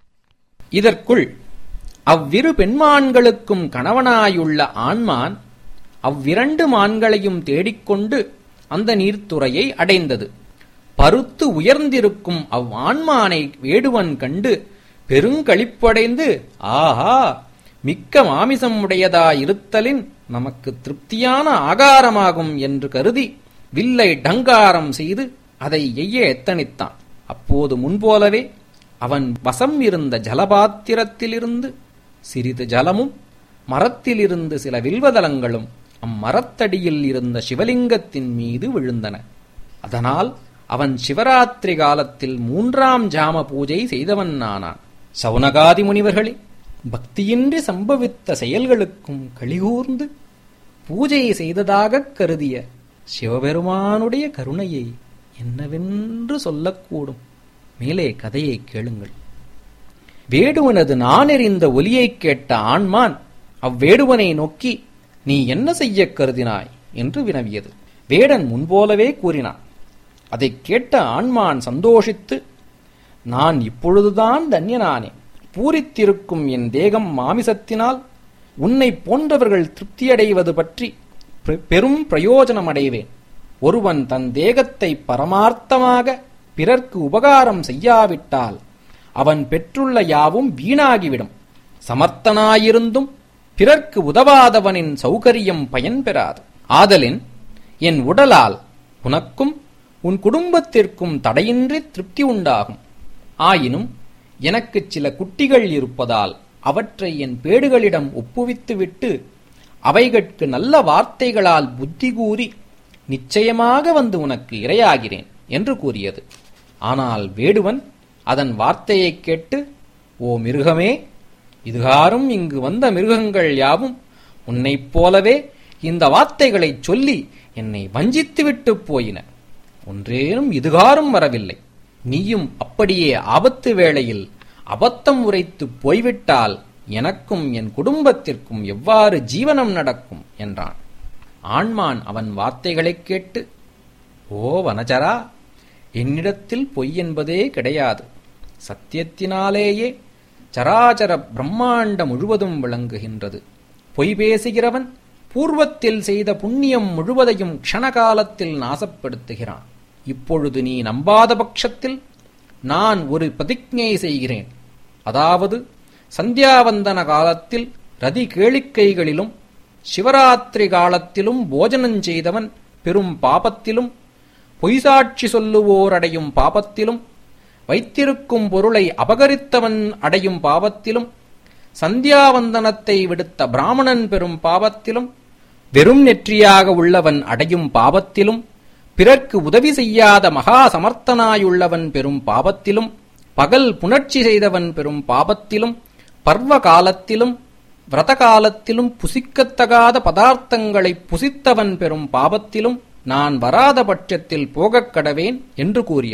இதற்குள் அவ்விரு பெண்மான்களுக்கும் கணவனாயுள்ள ஆண்மான் அவ்விரண்டு மான்களையும் தேடிக்கொண்டு அந்த நீர்த்துறையை அடைந்தது. பருத்து உயர்ந்திருக்கும் ஆண்மானை வேடுவன் கண்டு பெருங்களிப்படைந்து, ஆஹா, மிக்க மாமிசம் உடையதாயிருத்தலின் நமக்கு திருப்தியான ஆகாரமாகும் என்று கருதி வில்லை டங்காரம் செய்து அதை எய்ய எத்தனித்தான். அப்போது முன்போலவே அவன் வசம் இருந்த ஜலபாத்திரத்திலிருந்து சிறிது ஜலமும் மரத்திலிருந்து சில வில்வதலங்களும் அம்மரத்தடியில் இருந்த சிவலிங்கத்தின் மீது விழுந்தன. அதனால் அவன் சிவராத்திரி காலத்தில் 3ஆம் ஜாம பூஜை செய்தவன் ஆனான். சௌனகாதி முனிவர்களே, பக்தியின்றி சம்பவித்த செயல்களுக்கும் கலிகூர்ந்து பூஜை செய்ததாகக் கருதிய சிவபெருமானுடைய கருணையை என்னவென்று சொல்லக்கூடும்? மேலே கதையை கேளுங்கள். வேடுவனது நானெறிந்த ஒலியைக் கேட்ட ஆண்மான் அவ்வேடுவனை நோக்கி, நீ என்ன செய்ய கருதினாய் என்று வினவியது. வேடன் முன்போலவே கூறினான். அதைக் கேட்ட ஆண்மான் சந்தோஷித்து, நான் இப்பொழுதுதான் தன்யனானே. பூரித்திருக்கும் என் தேகம் மாமிசத்தினால் உன்னை போன்றவர்கள் திருப்தியடைவது பற்றி பெரும் பிரயோஜனம் அடைவேன். ஒருவன் தன் தேகத்தை பரமார்த்தமாக பிறர்க்கு உபகாரம் செய்யாவிட்டால் அவன் பெற்றுள்ள யாவும் வீணாகிவிடும். சமர்த்தனாயிருந்தும் பிறர்க்கு உதவாதவனின் சௌகரியம் பயன் பெறாது. ஆதலின் என் உடலால் உனக்கும் உன் குடும்பத்திற்கும் தடையின்றி திருப்தி உண்டாகும். ஆயினும் எனக்கு சில குட்டிகள் இருப்பதால் அவற்றை என் பேடுகளிடம் ஒப்புவித்துவிட்டு அவைகட்கு நல்ல வார்த்தைகளால் புத்தி கூறி நிச்சயமாக வந்து உனக்கு இரையாகிறேன் என்று கூறியது. ஆனால் வேடுவன் அதன் வார்த்தையைக் கேட்டு, ஓ மிருகமே, இதுகாரும் இங்கு வந்த மிருகங்கள் யாவும் உன்னைப் போலவே இந்த வார்த்தைகளைச் சொல்லி என்னை வஞ்சித்துவிட்டு போயின. ஒன்றேனும் இதுகாரும் வரவில்லை. நீயும் அப்படியே ஆபத்து வேளையில் அபத்தம் உரைத்து போய்விட்டால் எனக்கும் என் குடும்பத்திற்கும் எவ்வாறு ஜீவனம் நடக்கும் என்றான். ஆண்மான் அவன் வார்த்தைகளைக் கேட்டு, ஓ வனச்சரா, என்னிடத்தில் பொய் என்பதே கிடையாது. சத்தியத்தினாலேயே சராச்சர பிரம்மாண்டம் முழுவதும் விளங்குகின்றது. பொய் பேசுகிறவன் பூர்வத்தில் செய்த புண்ணியம் முழுவதையும் க்ஷணகாலத்தில் நாசப்படுத்துகிறான். இப்பொழுது நீ நம்பாத பட்சத்தில் நான் ஒரு பிரதிஜ்ஞை செய்கிறேன். அதாவது சந்தியாவந்தன காலத்தில் ரதி கேளிக்கைகளிலும் சிவராத்திரி காலத்திலும் போஜனம் செய்தவன் பெரும் பாபத்திலும், பொய்சாட்சி சொல்லுவோர் அடையும் பாபத்திலும், வைத்திருக்கும் பொருளை அபகரித்தவன் அடையும் பாவத்திலும், சந்தியாவந்தனத்தை விடுத்த பிராமணன் பெறும் பாவத்திலும், வெறும் நெற்றியாக உள்ளவன் அடையும் பாவத்திலும், பிறர்க்கு உதவி செய்யாத மகா சமர்த்தனாயுள்ளவன் பெறும் பாவத்திலும், பகல் புணர்ச்சி செய்தவன் பெறும் பாவத்திலும், பர்வ காலத்திலும் விரத காலத்திலும் புசிக்கத்தகாத பதார்த்தங்களை புசித்தவன் பெறும் பாவத்திலும் நான் வராத பட்சத்தில் போகக் கடவேன் என்று கூறியது.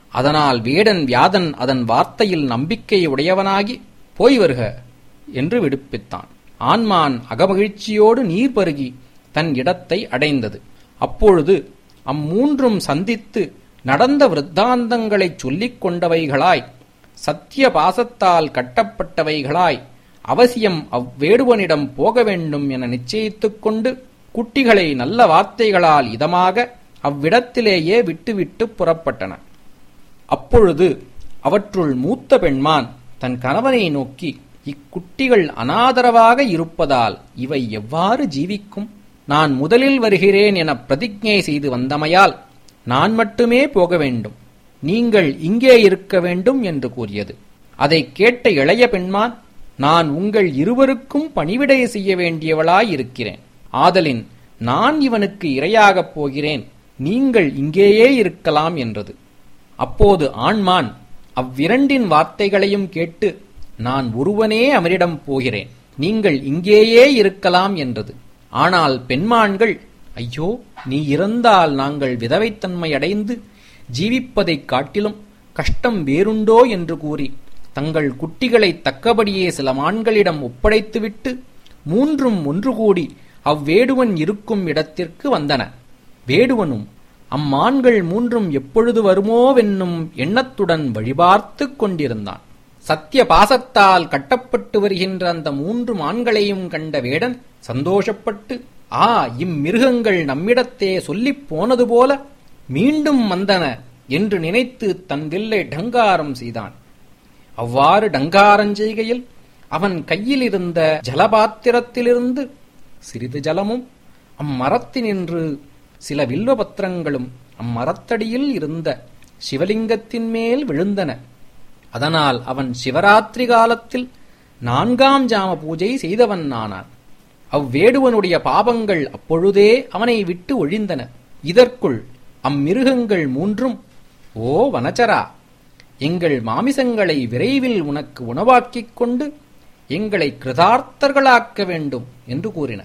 அதனால் வேடன் வியாதன் அதன் வார்த்தையில் நம்பிக்கை உடையவனாகி போய் வருக என்று விடுப்பித்தான். ஆண்மான் அகமகிழ்ச்சியோடு நீர் பருகி தன் இடத்தை அடைந்தது. அப்பொழுது அம்மூன்றும் சந்தித்து நடந்த விருத்தாந்தங்களைச் சொல்லிக் கொண்டவைகளாய், சத்திய பாசத்தால் கட்டப்பட்டவைகளாய், அவசியம் அவ்வேடுவனிடம் போக வேண்டும் என நிச்சயித்துக் கொண்டு குட்டிகளை நல்ல வார்த்தைகளால் இதமாக அவ்விடத்திலேயே விட்டுவிட்டு புறப்பட்டன. அப்பொழுது அவற்றுள் மூத்த பெண்மான் தன் கணவனை நோக்கி, இக்குட்டிகள் அனாதரவாக இருப்பதால் இவை எவ்வாறு ஜீவிக்கும்? நான் முதலில் வருகிறேன் என பிரதிஜை செய்து வந்தமையால் நான் மட்டுமே போக வேண்டும், நீங்கள் இங்கே இருக்க வேண்டும் என்று கூறியது. அதைக் கேட்ட இளைய பெண்மான், நான் உங்கள் இருவருக்கும் பணிவிடை செய்ய வேண்டியவளாயிருக்கிறேன். ஆதலின் நான் இவனுக்கு இரையாகப் போகிறேன், நீங்கள் இங்கேயே இருக்கலாம் என்றது. அப்போது ஆண்மான் அவ்விரண்டின் வார்த்தைகளையும் கேட்டு, நான் ஒருவனே அவரிடம் போகிறேன், நீங்கள் இங்கேயே இருக்கலாம் என்றது. ஆனால் பெண்மான்கள், ஐயோ, நீ இறந்தால் நாங்கள் விதவைத்தன்மை அடைந்து ஜீவிப்பதைக் காட்டிலும் கஷ்டம் வேறுண்டோ என்று கூறி தங்கள் குட்டிகளை தக்கபடியே சில மான்களிடம் ஒப்படைத்துவிட்டு மூன்றும் ஒன்று கூடி அவ்வேடுவன் இருக்கும் இடத்திற்கு வந்தன. வேடுவனும் அம்மான்கள் மூன்றும் எப்பொழுது வருமோவென்னும் எண்ணத்துடன் வழிபார்த்துக் கொண்டிருந்தான். சத்திய பாசத்தால் கட்டப்பட்டு வருகின்ற அந்த மூன்று மான்களையும் கண்ட வேடன் சந்தோஷப்பட்டு, இம்மிருகங்கள் நம்மிடத்தே சொல்லிப் போனது போல மீண்டும் வந்தன என்று நினைத்து தன் வில்லை டங்காரம் செய்தான். அவ்வாறு டங்காரம் செய்கையில் அவன் கையில் இருந்த ஜலபாத்திரத்திலிருந்து சிறிது ஜலமும் அம்மரத்தினின்று சில வில்வபத்திரங்களும் அம்மரத்தடியில் இருந்த சிவலிங்கத்தின் மேல் விழுந்தன. அதனால் அவன் சிவராத்திரி காலத்தில் 4ஆம் ஜாம பூஜை செய்தவன் ஆனான். அவ்வேடுவனுடைய பாபங்கள் அப்பொழுதே அவனை விட்டு ஒழிந்தன. இதற்குள் அம்மிருகங்கள் மூன்றும், ஓ வனச்சரா, எங்கள் மாமிசங்களை விரைவில் உனக்கு உணவாக்கிக் கொண்டு எங்களை கிருதார்த்தர்களாக்க வேண்டும் என்று கூறின.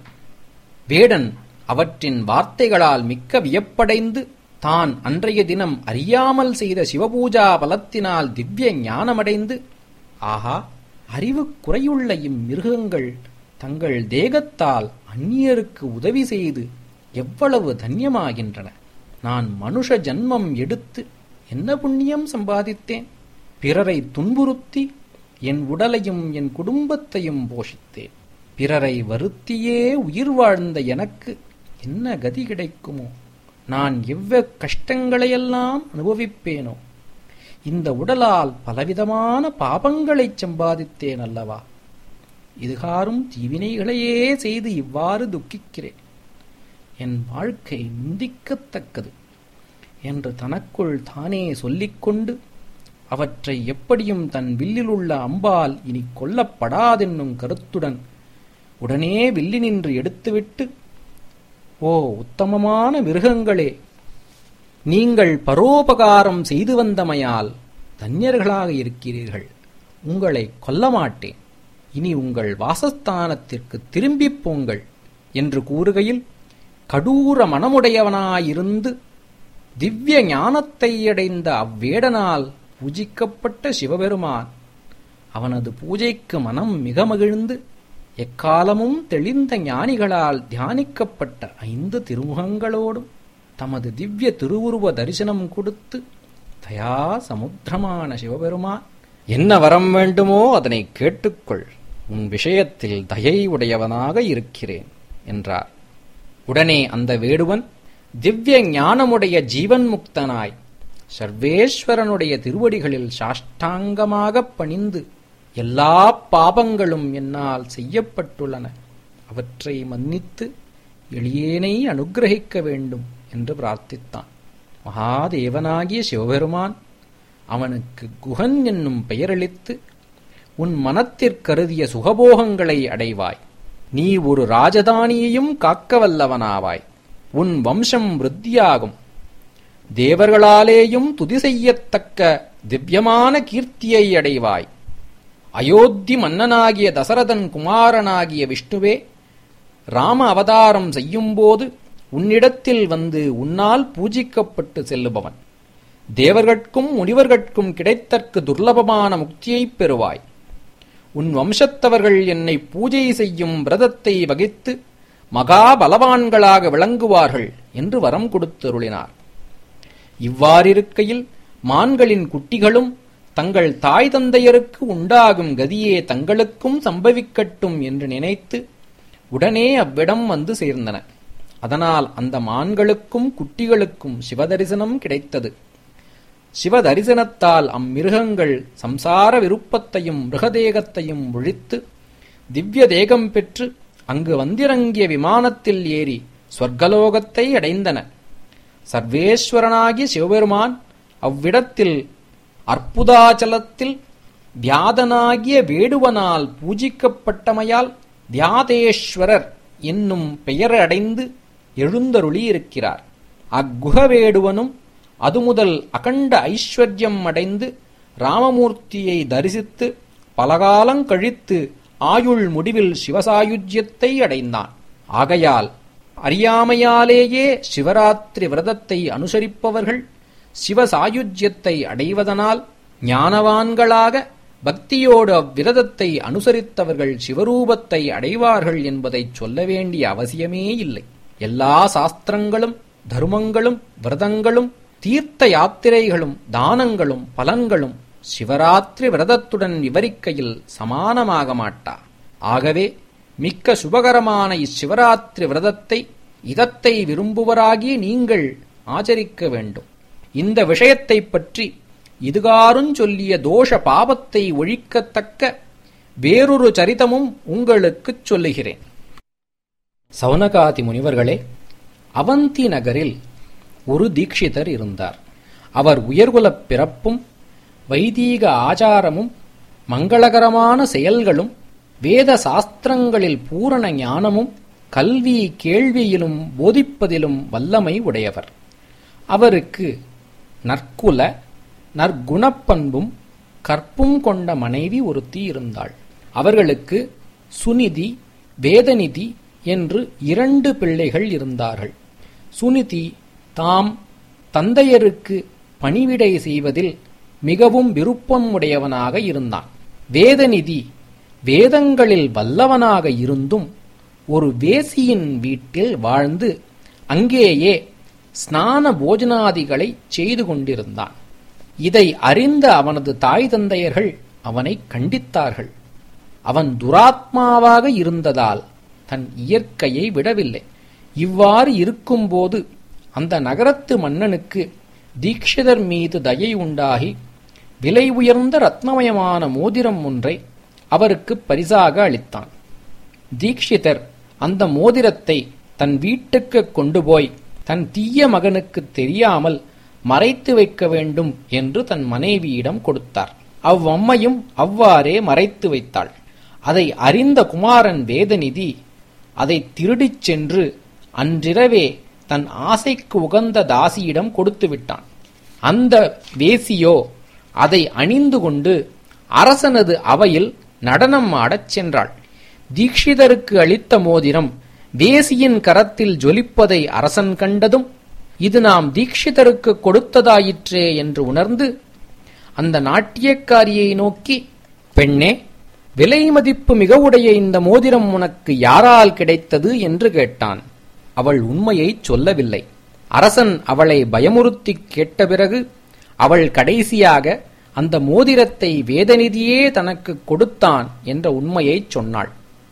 வேடன் அவற்றின் வார்த்தைகளால் மிக்க வியப்படைந்து தான் அன்றைய தினம் அறியாமல் செய்த சிவபூஜா பலத்தினால் திவ்ய ஞானமடைந்து, ஆஹா, அறிவு குறையுள்ள இம்மிருகங்கள் தங்கள் தேகத்தால் அந்நியருக்கு உதவி செய்து எவ்வளவு தன்யமாகின்றன. நான் மனுஷ ஜன்மம் எடுத்து என்ன புண்ணியம் சம்பாதித்தேன்? பிறரை துன்புறுத்தி என் உடலையும் என் குடும்பத்தையும் போஷித்தேன். பிறரை வருத்தியே உயிர் வாழ்ந்த எனக்கு என்ன கதி கிடைக்குமோ? நான் எவ்வளவு கஷ்டங்களையெல்லாம் அனுபவிப்பேனோ? இந்த உடலால் பலவிதமான பாபங்களைச் சம்பாதித்தேன் அல்லவா? இதுகாரும் தீவினைகளையே செய்து இவ்வாறு துக்கிக்கிறேன். என் வாழ்க்கை நிந்திக்கத்தக்கது என்று தனக்குள் தானே சொல்லிக்கொண்டு அவற்றை எப்படியும் தன் வில்லிலுள்ள அம்பால் இனி கொல்லப்படாதென்னும் கருத்துடன் உடனே வில்லினின்று எடுத்துவிட்டு, ஓ உத்தமமான மிருகங்களே, நீங்கள் பரோபகாரம் செய்து வந்தமையால் தன்யர்களாக இருக்கிறீர்கள். உங்களை கொல்ல மாட்டேன். இனி உங்கள் வாசஸ்தானத்திற்கு திரும்பிப் போங்கள் என்று கூறுகையில், கடூர மனமுடையவனாயிருந்து திவ்ய ஞானத்தை அடைந்த அவ்வேடனால் பூஜிக்கப்பட்ட சிவபெருமான் அவனது பூஜைக்கு மனம் மிக மகிழ்ந்து எக்காலமும் தெளிந்த ஞானிகளால் தியானிக்கப்பட்ட 5 திருமுகங்களோடும் தமது திவ்ய திருவுருவ தரிசனம் கொடுத்து, தயா சமுத்திரமான சிவபெருமான், என்ன வரம் வேண்டுமோ அதனை கேட்டுக்கொள், உன் விஷயத்தில் தயை உடையவனாக இருக்கிறேன் என்றார். உடனே அந்த வேடுவன் திவ்ய ஞானமுடைய ஜீவன் முக்தனாய் சர்வேஸ்வரனுடைய திருவடிகளில் சாஷ்டாங்கமாகப் பணிந்து, எல்லா பாபங்களும் என்னால் செய்யப்பட்டுள்ளன, அவற்றை மன்னித்து எளியேனை அனுக்கிரகிக்க வேண்டும் என்று பிரார்த்தித்தான். மகாதேவனாகிய சிவபெருமான் அவனுக்கு குகன் என்னும் பெயரளித்து, உன் மனத்திற்கருதிய சுகபோகங்களை அடைவாய். நீ ஒரு ராஜதானியையும் காக்க வல்லவனாவாய். உன் வம்சம் விருத்தியாகும். தேவர்களாலேயும் துதி செய்யத்தக்க திவ்யமான கீர்த்தியை அடைவாய். அயோத்தி மன்னனாகிய தசரதன் குமாரனாகிய விஷ்ணுவே ராம அவதாரம் செய்யும்போது உன்னிடத்தில் வந்து உன்னால் பூஜிக்கப்பட்டு செல்லுபவன். தேவர்கட்கும் முனிவர்கட்கும் கிடைத்தற்கு துர்லபமான முக்தியைப் பெறுவாய். உன் வம்சத்தவர்கள் என்னை பூஜை செய்யும் விரதத்தை வகித்து மகாபலவான்களாக விளங்குவார்கள் என்று வரம் கொடுத்தருளினார். இவ்வாறிருக்கையில் மான்களின் குட்டிகளும் தங்கள் தாய் தந்தையருக்கு உண்டாகும் கதியே தங்களுக்கும் சம்பவிக்கட்டும் என்று நினைத்து உடனே அவ்விடம் வந்து சேர்ந்தன. அதனால் அந்த மான்களுக்கும் குட்டிகளுக்கும் சிவதரிசனம் கிடைத்தது. சிவதரிசனத்தால் அம்மிருகங்கள் சம்சார விருப்பத்தையும் மிருகதேகத்தையும் ஒழித்து திவ்ய தேகம் பெற்று அங்கு வந்திறங்கிய விமானத்தில் ஏறி ஸ்வர்கலோகத்தை அடைந்தன. சர்வேஸ்வரனாகிய சிவபெருமான் அவ்விடத்தில் அற்புதாச்சலத்தில் வியாதனாகிய வேடுவனால் பூஜிக்கப்பட்டமையால் வியாதேஸ்வரர் என்னும் பெயர் அடைந்து எழுந்தருளியிருக்கிறார். அக்குகவேடுவனும் அதுமுதல் அகண்ட ஐஸ்வர்யம் அடைந்து ராமமூர்த்தியை தரிசித்து பலகாலம் கழித்து ஆயுள் முடிவில் சிவசாயுஜ்யத்தை அடைந்தான். ஆகையால் அறியாமையாலேயே சிவராத்திரி விரதத்தை அனுசரிப்பவர்கள் சிவசாயுஜ்யத்தை அடைவதனால் ஞானவான்களாக பக்தியோடு அவ்விரதத்தை அனுசரித்தவர்கள் சிவரூபத்தை அடைவார்கள் என்பதைச் சொல்ல வேண்டிய அவசியமே இல்லை. எல்லா சாஸ்திரங்களும் தர்மங்களும் விரதங்களும் தீர்த்த யாத்திரைகளும் தானங்களும் பலன்களும் சிவராத்திரி விரதத்துடன் விவரிக்கையில் சமானமாக மாட்டா. ஆகவே மிக்க சுபகரமான இச்சிவராத்திரி விரதத்தை இதத்தை விரும்புவராகிய நீங்கள் ஆச்சரிக்க வேண்டும். இந்த விஷயத்தைப் பற்றி இதுகாருஞ் சொல்லிய தோஷ பாபத்தை ஒழிக்கத்தக்க வேறொரு சரிதமும் உங்களுக்குச் சொல்லுகிறேன். சௌனகாதி முனிவர்களே, அவந்தி நகரில் ஒரு தீக்ஷிதர் இருந்தார். அவர் உயர்குலப் பிறப்பும் வைதீக ஆச்சாரமும் மங்களகரமான செயல்களும் வேத சாஸ்திரங்களில் பூரண ஞானமும் கல்வி கேள்வியிலும் போதிப்பதிலும் வல்லமை உடையவர். அவருக்கு நற்குல நற்குணப்பண்பும் கற்பும் கொண்ட மனைவி ஒருத்தி இருந்தாள். அவர்களுக்கு சுனிதி வேதநிதி என்று 2 பிள்ளைகள் இருந்தார்கள். சுனிதி தாம் தந்தையருக்கு பணிவிடை செய்வதில் மிகவும் விருப்பம் உடையவனாக இருந்தான். வேதநிதி வேதங்களில் வல்லவனாக இருந்தும் ஒரு வேசியின் வீட்டில் வாழ்ந்து அங்கேயே ஸ்நான போஜனாதிகளை செய்து கொண்டிருந்தான். இதை அறிந்த அவனது தாய் தந்தையர்கள் அவனை கண்டித்தார்கள். அவன் துராத்மாவாக இருந்ததால் தன் இயற்கையை விடவில்லை. இவ்வாறு இருக்கும்போது அந்த நகரத்து மன்னனுக்கு தீக்ஷிதர் மீது தயை உண்டாகி விலை உயர்ந்த ரத்னமயமான மோதிரம் ஒன்றை அவருக்கு பரிசாக அளித்தான். தீக்ஷிதர் அந்த மோதிரத்தை தன் வீட்டுக்கு கொண்டு போய் தன் தீய மகனுக்கு தெரியாமல் மறைத்து வைக்க வேண்டும் என்று தன் மனைவியிடம் கொடுத்தார். அவ்வம்மையும் அவ்வாறே மறைத்து வைத்தாள். அதை அறிந்த குமாரன் வேதநிதி அதை திருடிச் சென்று அன்றிரவே தன் ஆசைக்கு உகந்த தாசியிடம் கொடுத்து விட்டான். அந்த வேசியோ அதை அணிந்து கொண்டு அரசனது அவையில் நடனம் ஆடச் சென்றாள். தீக்ஷிதருக்கு அளித்த மோதிரம் வேசியின் கரத்தில் ஜொலிப்பதை அரசன் கண்டதும் இது நாம் தீக்ஷிதருக்கு கொடுத்ததாயிற்றே என்று உணர்ந்து அந்த நாட்டியக்காரியை நோக்கி, பெண்ணே, விலை மதிப்பு மிக உடைய இந்த மோதிரம் உனக்கு யாரால் கிடைத்தது என்று கேட்டான். அவள் உண்மையைச் சொல்லவில்லை. அரசன் அவளை பயமுறுத்திக் கேட்ட பிறகு அவள் கடைசியாக அந்த மோதிரத்தை வேதநிதியே தனக்கு கொடுத்தான் என்ற உண்மையைச் சொன்னாள்.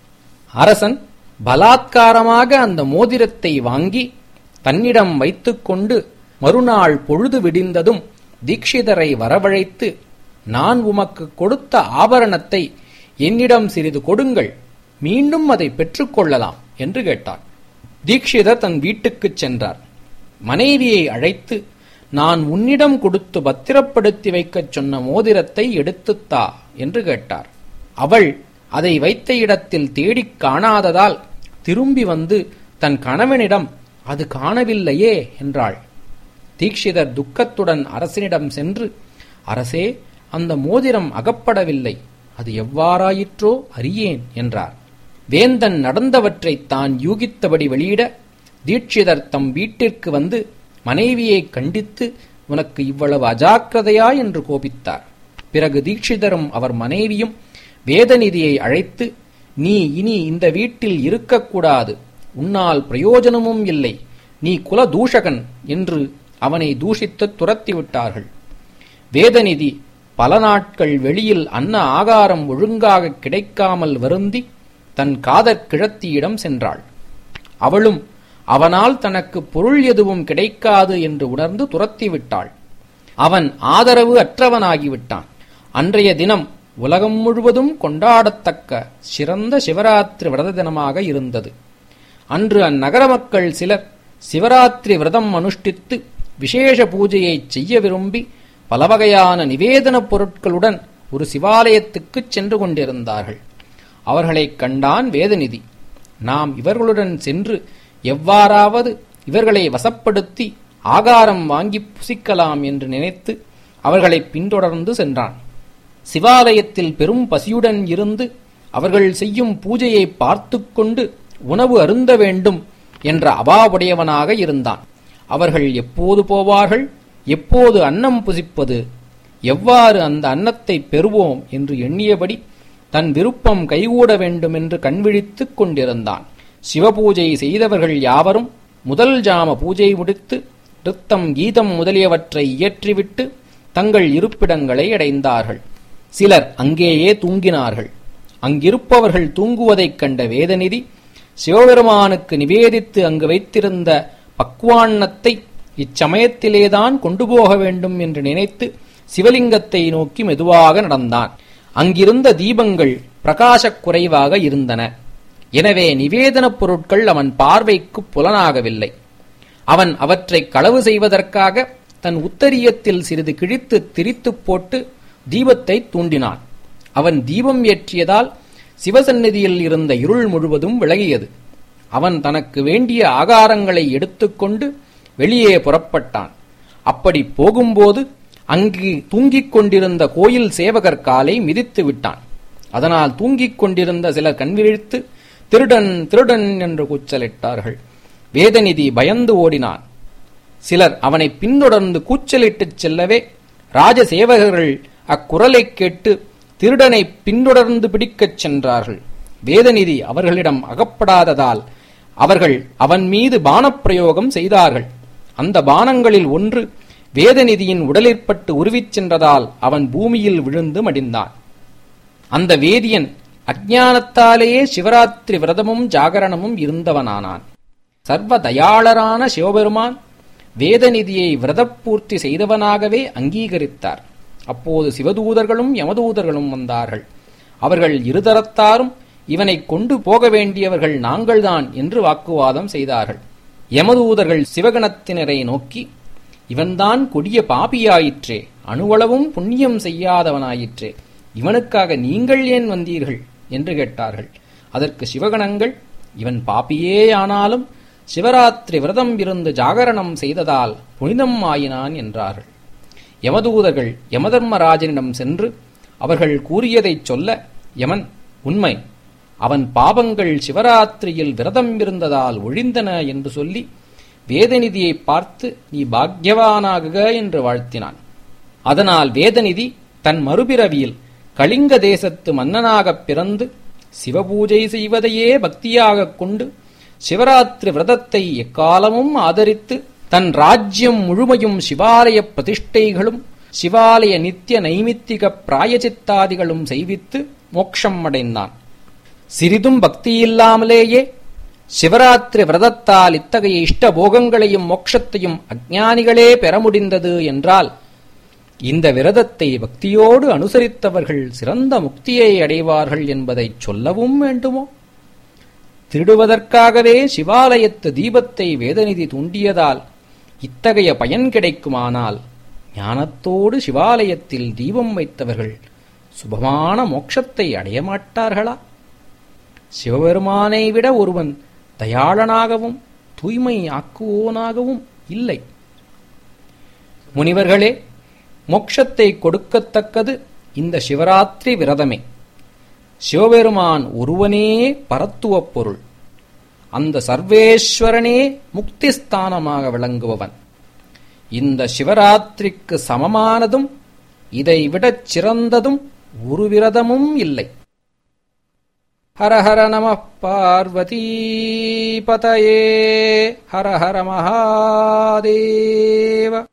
அரசன் பலாத்காரமாக அந்த மோதிரத்தை வாங்கி தன்னிடம் வைத்துக்கொண்டு மறுநாள் பொழுது விடிந்ததும் தீக்ஷிதரை வரவழைத்து, நான் உமக்கு கொடுத்த ஆபரணத்தை என்னிடம் சிறிது கொடுங்கள், மீண்டும் அதை பெற்றுக்கொள்ளலாம் என்று கேட்டார். தீக்ஷிதர் தன் வீட்டுக்குச் சென்றார். மனைவியை அழைத்து, நான் உன்னிடம் கொடுத்து பத்திரப்படுத்தி வைக்கச் சொன்ன மோதிரத்தை எடுத்துத்தா என்று கேட்டார். அவள் அதை வைத்த இடத்தில் தேடிக் காணாததால் திரும்பி வந்து தன் கணவனிடம் அது காணவில்லையே என்றாள். தீக்ஷிதர் துக்கத்துடன் அரசனிடம் சென்று, அரசே, அந்த மோதிரம் அகப்படவில்லை, அது எவ்வாறாயிற்றோ அறியேன் என்றார். வேந்தன் நடந்தவற்றை தான் யூகித்தபடி வெளியிட தீட்சிதர் தம் வீட்டிற்கு வந்து மனைவியை கண்டித்து உனக்கு இவ்வளவு அஜாக்கிரதையா என்று கோபித்தார். பிறகு தீட்சிதரும் அவர் மனைவியும் வேதநிதியை அழைத்து, நீ இனி இந்த வீட்டில் இருக்கக்கூடாது, உன்னால் பிரயோஜனமும் இல்லை, நீ குல தூஷகன் என்று அவனை தூஷித்து துரத்திவிட்டார்கள். வேதநிதி பல நாட்கள் வெளியில் அன்ன ஆகாரம் ஒழுங்காக கிடைக்காமல் வருந்தி தன் காதற் கிழத்தியிடம் சென்றாள். அவளும் அவனால் தனக்கு பொருள் எதுவும் கிடைக்காது என்று உணர்ந்து துரத்திவிட்டாள். அவன் ஆதரவு அற்றவனாகிவிட்டான். அன்றைய தினம் உலகம் முழுவதும் கொண்டாடத்தக்க சிறந்த சிவராத்திரி விரத தினமாக இருந்தது. அன்று அந்நகர மக்கள் சிலர் சிவராத்திரி விரதம் அனுஷ்டித்து விசேஷ பூஜையை செய்ய விரும்பி பலவகையான நிவேதனப் பொருட்களுடன் ஒரு சிவாலயத்துக்குச் சென்று கொண்டிருந்தார்கள். அவர்களைக் கண்டான் வேதநிதி. நாம் இவர்களுடன் சென்று எவ்வாறாவது இவர்களை வசப்படுத்தி ஆகாரம் வாங்கி புசிக்கலாம் என்று நினைத்து அவர்களை பின்தொடர்ந்து சென்றான். சிவாலயத்தில் பெரும் பசியுடன் இருந்து அவர்கள் செய்யும் பூஜையை பார்த்து கொண்டு உணவு அருந்த வேண்டும் என்ற அபாவுடையவனாக இருந்தான். அவர்கள் எப்போது போவார்கள், எப்போது அன்னம் புசிப்பது, எவ்வாறு அந்த அன்னத்தை பெறுவோம் என்று எண்ணியபடி தன் விருப்பம் கைகூட வேண்டும் என்று கண்விழித்துக் கொண்டிருந்தான். சிவபூஜை செய்தவர்கள் யாவரும் முதல் ஜாம பூஜை முடித்து நிருத்தம் கீதம் முதலியவற்றை இயற்றிவிட்டு தங்கள் இருப்பிடங்களை அடைந்தார்கள். சிலர் அங்கேயே தூங்கினார்கள். அங்கிருப்பவர்கள் தூங்குவதைக் கண்ட வேதநிதி சிவபெருமானுக்கு நிவேதித்து அங்கு வைத்திருந்த பக்வான்னத்தை இச்சமயத்திலேதான் கொண்டு போக வேண்டும் என்று நினைத்து சிவலிங்கத்தை நோக்கி மெதுவாக நடந்தான். அங்கிருந்த தீபங்கள் பிரகாசக் குறைவாக இருந்தன. எனவே நிவேதனப் பொருட்கள் அவன் பார்வைக்கு புலனாகவில்லை. அவன் அவற்றை களவு செய்வதற்காக தன் உத்தரியத்தில் சிறிது கிழித்து திரித்துப் போட்டு தீபத்தை தூண்டினான். அவன் தீபம் ஏற்றியதால் சிவசந்நிதியில் இருந்த இருள் முழுவதும் விலகியது. அவன் தனக்கு வேண்டிய ஆகாரங்களை எடுத்துக்கொண்டு வெளியே புறப்பட்டான். அப்படி போகும்போது அங்கு தூங்கிக் கொண்டிருந்த கோயில் சேவகர் காலை மிதித்து விட்டான். அதனால் தூங்கிக் கொண்டிருந்த சிலர் கண்விழித்து திருடன் திருடன் என்று கூச்சலிட்டார்கள். வேதநிதி பயந்து ஓடினான். சிலர் அவனை பின்தொடர்ந்து கூச்சலிட்டுச் செல்லவே ராஜசேவகர்கள் அக்குரலைக் கேட்டு திருடனை பின்தொடர்ந்து பிடிக்கச் சென்றார்கள். வேதநிதி அவர்களிடம் அகப்படாததால் அவர்கள் அவன் மீது பானப்பிரயோகம் செய்தார்கள். அந்த பானங்களில் ஒன்று வேதநிதியின் உடலிற்பட்டு உருவிச் சென்றதால் அவன் பூமியில் விழுந்து மடிந்தான். அந்த வேதியன் அஞ்ஞானத்தாலேயே சிவராத்திரி விரதமும் ஜாகரணமும் இருந்தவனானான். சர்வ தயாளரான சிவபெருமான் வேதநிதியை விரதப்பூர்த்தி செய்தவனாகவே அங்கீகரித்தார். அப்போது சிவதூதர்களும் யமதூதர்களும் வந்தார்கள். அவர்கள் இருதரத்தாரும் இவனை கொண்டு போக வேண்டியவர்கள் நாங்கள்தான் என்று வாக்குவாதம் செய்தார்கள். யமதூதர்கள் சிவகணத்தினரை நோக்கி, இவன்தான் கொடிய பாபியாயிற்றே, அணுவளவும் புண்ணியம் செய்யாதவனாயிற்றே, இவனுக்காக நீங்கள் ஏன் வந்தீர்கள் என்று கேட்டார்கள். அதற்கு சிவகணங்கள், இவன் பாப்பியேயானாலும் சிவராத்திரி விரதம் இருந்து ஜாகரணம் செய்ததால் புனிதம் ஆயினான் என்றார்கள். யமதூதர்கள் யமதர்மராஜனிடம் சென்று அவர்கள் கூறியதைச் சொல்ல, யமன், உண்மை, அவன் பாபங்கள் சிவராத்திரியில் விரதம் இருந்ததால் ஒழிந்தன என்று சொல்லி வேதநிதியை பார்த்து நீ பாக்யவானாகுக என்று வாழ்த்தினான். அதனால் வேதநிதி தன் மறுபிறவியில் கலிங்க தேசத்து மன்னனாகப் பிறந்து சிவபூஜை செய்வதையே பக்தியாகக் கொண்டு சிவராத்திரி விரதத்தை எக்காலமும் ஆதரித்து தன் ராஜ்யம் முழுமையும் சிவாலய பிரதிஷ்டைகளும் சிவாலய நித்திய நைமித்திக பிராயச்சித்தாதிகளும் செய்வித்து மோட்சம் அடைந்தான். சிறிதும் பக்தியில்லாமலேயே சிவராத்திரி விரதத்தால் இத்தகைய இஷ்ட போகங்களையும் மோட்சத்தையும் அஞ்ஞானிகளே பெற முடிந்தது என்றால் இந்த விரதத்தை பக்தியோடு அனுசரித்தவர்கள் சிறந்த முக்தியை அடைவார்கள் என்பதை சொல்லவும் வேண்டுமோ? திருடுவதற்காகவே சிவாலயத்து தீபத்தை வேதநிதி தூண்டியதால் இத்தகைய பயன் கிடைக்குமானால் ஞானத்தோடு சிவாலயத்தில் தீபம் வைத்தவர்கள் சுபமான மோட்சத்தை அடையமாட்டார்களா? சிவபெருமானை விட ஒருவன் தயாளனாகவும் தூய்மை ஆக்குவோனாகவும் இல்லை. முனிவர்களே, மோட்சத்தை கொடுக்கத்தக்கது இந்த சிவராத்திரி விரதமே. சிவபெருமான் ஒருவனே பரத்துவப் பொருள். அந்த சர்வேஸ்வரனே முக்திஸ்தானமாக விளங்குபவன். இந்த சிவராத்திரிக்கு சமமானதும் இதைவிடச் சிறந்ததும் ஒரு விரதமும் இல்லை. ஹர ஹர நம பார்வதி பதயே ஹர ஹர மகாதேவ.